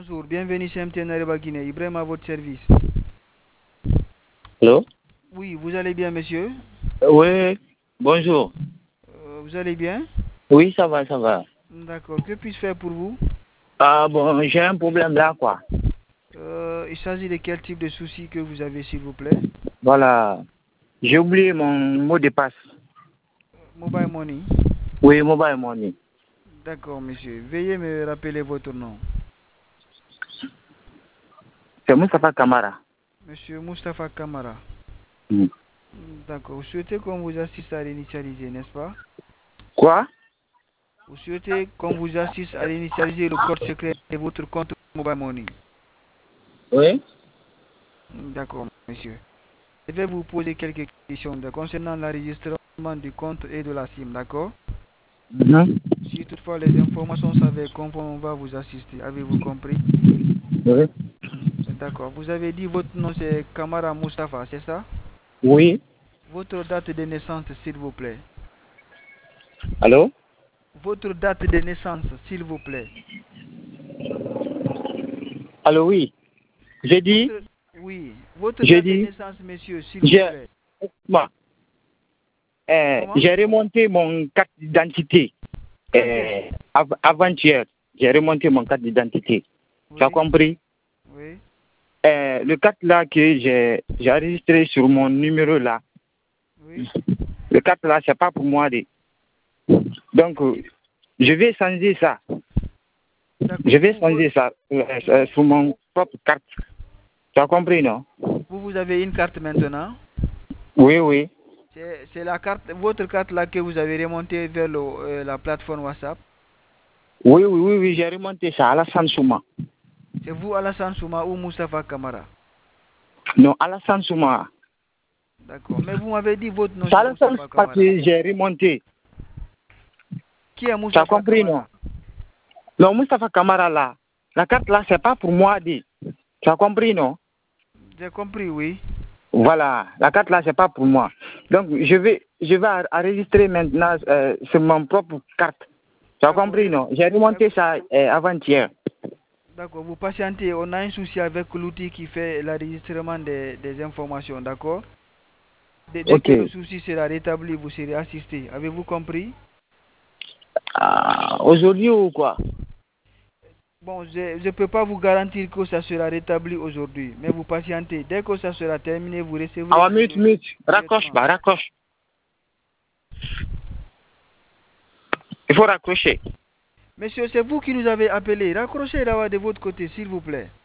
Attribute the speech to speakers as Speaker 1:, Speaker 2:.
Speaker 1: Bonjour, bienvenue chez MTN Areba Guinée. Ibrahim à votre service.
Speaker 2: Allô?
Speaker 1: Oui, vous allez bien, monsieur?
Speaker 2: Oui, bonjour.
Speaker 1: Vous allez bien?
Speaker 2: Oui, ça va, ça va.
Speaker 1: D'accord. Que puis-je faire pour vous?
Speaker 2: Ah bon, j'ai un problème là, quoi.
Speaker 1: Il s'agit de quel type de souci que vous avez, s'il vous plaît?
Speaker 2: Voilà. J'ai oublié mon mot de passe.
Speaker 1: Mobile Money.
Speaker 2: Oui, mobile money.
Speaker 1: D'accord, monsieur. Veuillez me rappeler votre nom.
Speaker 2: C'est Moustapha Kamara.
Speaker 1: Monsieur Mustapha Kamara.
Speaker 2: Hmm.
Speaker 1: D'accord. Vous souhaitez qu'on vous assiste à l'initialiser, n'est-ce pas?
Speaker 2: Quoi?
Speaker 1: Vous souhaitez qu'on vous assiste à l'initialiser le code secret de votre compte Mobile Money.
Speaker 2: Oui.
Speaker 1: D'accord, monsieur. Je vais vous poser quelques questions concernant l'enregistrement du compte et de la SIM, d'accord?
Speaker 2: Mhm.
Speaker 1: Si toutefois les informations s'avèrent conformes, on va vous assister. Avez-vous compris?
Speaker 2: Oui.
Speaker 1: D'accord. Vous avez dit votre nom c'est Kamara Mustafa, c'est ça?
Speaker 2: Oui.
Speaker 1: Votre date de naissance, s'il vous plaît.
Speaker 2: Allô?
Speaker 1: Votre date de naissance, s'il vous plaît.
Speaker 2: Allô, oui. J'ai dit,
Speaker 1: Votre, oui, votre
Speaker 2: j'ai
Speaker 1: date de
Speaker 2: dit,
Speaker 1: naissance, monsieur, s'il vous
Speaker 2: j'ai,
Speaker 1: plaît.
Speaker 2: bon,
Speaker 1: Comment?
Speaker 2: j'ai remonté mon carte d'identité
Speaker 1: Quand est-ce?
Speaker 2: avant-hier. J'ai remonté mon carte d'identité. Tu as
Speaker 1: Oui,
Speaker 2: compris?
Speaker 1: oui,
Speaker 2: Le carte là que j'ai enregistré sur mon numéro là,
Speaker 1: oui.
Speaker 2: le carte là, c'est pas pour moi. Donc, je vais changer ça. Je
Speaker 1: D'accord.
Speaker 2: vais changer ça sur mon propre carte. Tu as compris, non?
Speaker 1: Vous avez une carte maintenant.
Speaker 2: Oui, oui.
Speaker 1: C'est la carte, votre carte là que vous avez remontée vers la plateforme WhatsApp.
Speaker 2: Oui, oui, oui, oui, j'ai remonté ça à Alassane Souma.
Speaker 1: C'est vous Alassane Souma ou Moustapha Kamara.
Speaker 2: Non, Alassane Souma.
Speaker 1: D'accord. Mais vous m'avez dit votre nom
Speaker 2: C'est
Speaker 1: c'est
Speaker 2: Alassane
Speaker 1: Moustapha
Speaker 2: Souma
Speaker 1: Kamara.
Speaker 2: que j'ai remonté.
Speaker 1: Qui est
Speaker 2: Tu as
Speaker 1: Moustapha
Speaker 2: compris, non?
Speaker 1: Kamara?
Speaker 2: Non, Mustafa Kamara là, la carte là, c'est pas pour moi. Tu as compris, non?
Speaker 1: J'ai compris, oui.
Speaker 2: Voilà, la carte là, c'est pas pour moi. Donc, je vais enregistrer maintenant sur mon propre carte. Tu as
Speaker 1: D'accord.
Speaker 2: compris, non? J'ai remonté ça avant-hier.
Speaker 1: D'accord. Vous patientez. On a un souci avec l'outil qui fait l'enregistrement des informations. D'accord. Dès
Speaker 2: Ok.
Speaker 1: que le souci sera rétabli, vous serez assisté. Avez-vous compris?
Speaker 2: Ah, aujourd'hui ou quoi?
Speaker 1: Bon, je ne peux pas vous garantir que ça sera rétabli aujourd'hui. Mais vous patientez. Dès que ça sera terminé, vous recevrez
Speaker 2: Ah,
Speaker 1: un
Speaker 2: minute,
Speaker 1: devis
Speaker 2: minute. Raccroche,
Speaker 1: immédiatement.
Speaker 2: bah, raccroche. Il faut raccrocher.
Speaker 1: Monsieur, c'est vous qui nous avez appelé. Raccrochez là-bas de votre côté, s'il vous plaît.